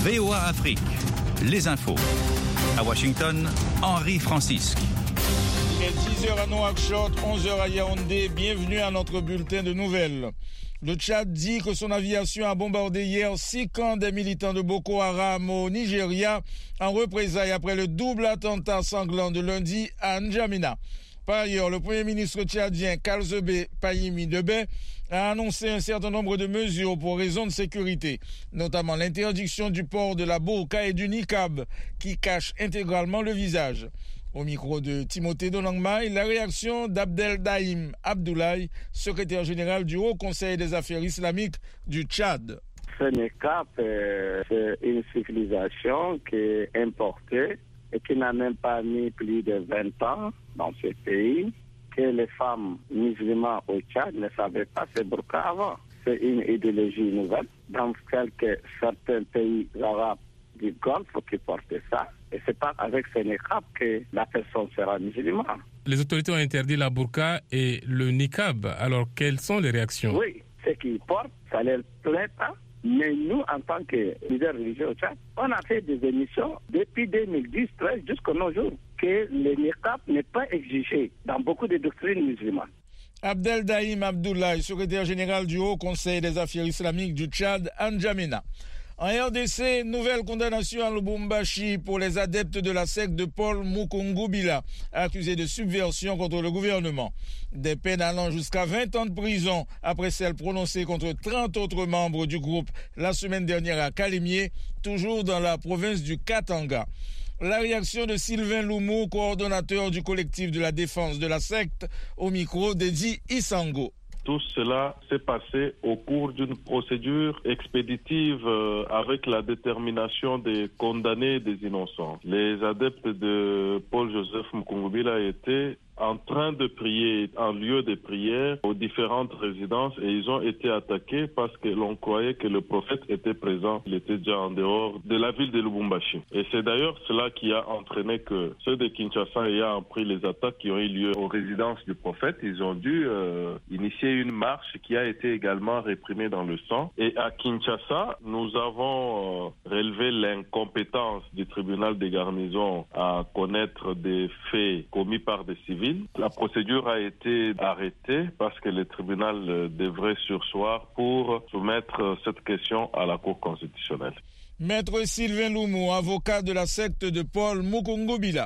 VOA Afrique, les infos. À Washington, Henri Francisque. Il est 10h à Nouakchott, 11h à Yaoundé. Bienvenue à notre bulletin de nouvelles. Le Tchad dit que son aviation a bombardé hier 6 camps des militants de Boko Haram au Nigeria en représailles après le double attentat sanglant de lundi à N'Djamena. Par ailleurs, le Premier ministre tchadien Kalzebe Payimi Debe a annoncé un certain nombre de mesures pour raisons de sécurité, notamment l'interdiction du port de la burqa et du niqab qui cache intégralement le visage. Au micro de Timothée Donangmaï, la réaction d'Abdel Daïm Abdoulaye, secrétaire général du Haut Conseil des affaires islamiques du Tchad. Ce niqab, c'est une civilisation qui est importée et qui n'a même pas mis plus de 20 ans dans ce pays, que les femmes musulmanes au Tchad ne savaient pas ce burqa avant. C'est une idéologie nouvelle dans certains pays arabes du Golfe qui portent ça. Et c'est pas avec ce niqab que la personne sera musulmane. Les autorités ont interdit la burqa et le niqab. Alors, quelles sont les réactions? Oui, ceux qui portent, ça ne leur plaît pas. Mais nous, en tant que leaders religieux au Tchad, on a fait des émissions depuis 2010-13 jusqu'à nos jours que le niqab n'est pas exigé dans beaucoup de doctrines musulmanes. Abdel Daïm Abdoulaye, secrétaire général du Haut Conseil des affaires islamiques du Tchad, à N'Djamena. En RDC, nouvelle condamnation à Lubumbashi pour les adeptes de la secte de Paul Mukungubila, accusés de subversion contre le gouvernement. Des peines allant jusqu'à 20 ans de prison après celles prononcées contre 30 autres membres du groupe la semaine dernière à Kalimié, toujours dans la province du Katanga. La réaction de Sylvain Loumou, coordonnateur du collectif de la défense de la secte, au micro d'Edi Isango. Tout cela s'est passé au cours d'une procédure expéditive avec la détermination des condamnés et des innocents. Les adeptes de Paul-Joseph Mukungubila étaient en train de prier en lieu de prière aux différentes résidences et ils ont été attaqués parce que l'on croyait que le prophète était présent. Il était déjà en dehors de la ville de Lubumbashi. Et c'est d'ailleurs cela qui a entraîné que ceux de Kinshasa ayant pris les attaques qui ont eu lieu aux résidences du prophète, ils ont dû initier une marche qui a été également réprimée dans le sang. Et à Kinshasa, nous avons relevé l'incompétence du tribunal des garnisons à connaître des faits commis par des civils. La procédure a été arrêtée parce que le tribunal devrait surseoir pour soumettre cette question à la Cour constitutionnelle. Maître Sylvain Loumou, avocat de la secte de Paul Mukungubila.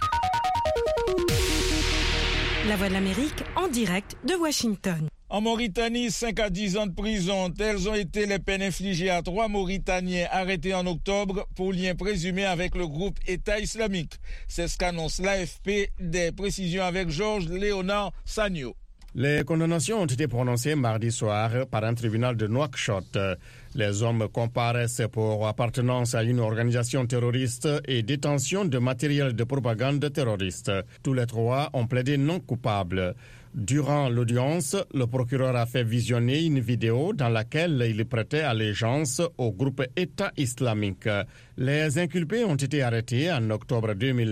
La Voix de l'Amérique en direct de Washington. En Mauritanie, 5 à 10 ans de prison. Telles ont été les peines infligées à 3 Mauritaniens arrêtés en octobre pour lien présumé avec le groupe État islamique. C'est ce qu'annonce l'AFP. Des précisions avec Georges Léonard Sagno. Les condamnations ont été prononcées mardi soir par un tribunal de Nouakchott. Les hommes comparaissent pour appartenance à une organisation terroriste et détention de matériel de propagande terroriste. Tous les 3 ont plaidé non coupables. Durant l'audience, le procureur a fait visionner une vidéo dans laquelle il prêtait allégeance au groupe État islamique. Les inculpés ont été arrêtés en octobre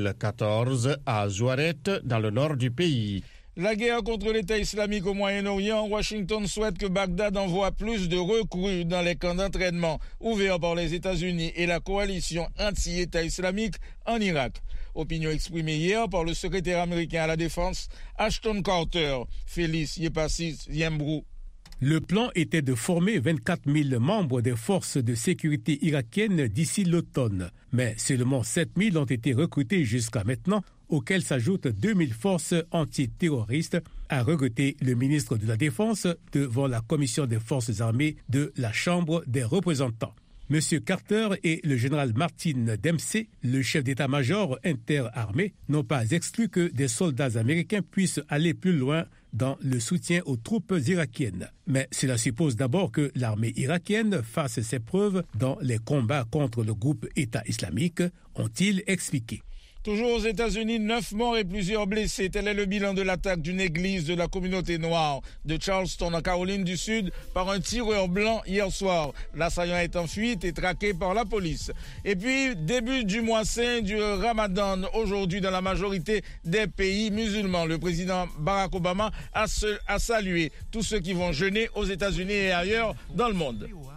2014 à Zouaret, dans le nord du pays. La guerre contre l'État islamique au Moyen-Orient, Washington souhaite que Bagdad envoie plus de recrues dans les camps d'entraînement ouverts par les États-Unis et la coalition anti-État islamique en Irak. Opinion exprimée hier par le secrétaire américain à la Défense, Ashton Carter, Félix Yepassis Yembrou. Le plan était de former 24 000 membres des forces de sécurité irakiennes d'ici l'automne. Mais seulement 7 000 ont été recrutés jusqu'à maintenant, auxquels s'ajoutent 2 000 forces antiterroristes, a regretté le ministre de la Défense devant la commission des forces armées de la Chambre des représentants. M. Carter et le général Martin Dempsey, le chef d'état-major interarmé, n'ont pas exclu que des soldats américains puissent aller plus loin dans le soutien aux troupes irakiennes. Mais cela suppose d'abord que l'armée irakienne fasse ses preuves dans les combats contre le groupe État islamique, ont-ils expliqué. Toujours aux États-Unis, 9 morts et plusieurs blessés. Tel est le bilan de l'attaque d'une église de la communauté noire de Charleston, en Caroline du Sud, par un tireur blanc hier soir. L'assaillant est en fuite et traqué par la police. Et puis, début du mois saint du Ramadan, aujourd'hui dans la majorité des pays musulmans. Le président Barack Obama a salué tous ceux qui vont jeûner aux États-Unis et ailleurs dans le monde.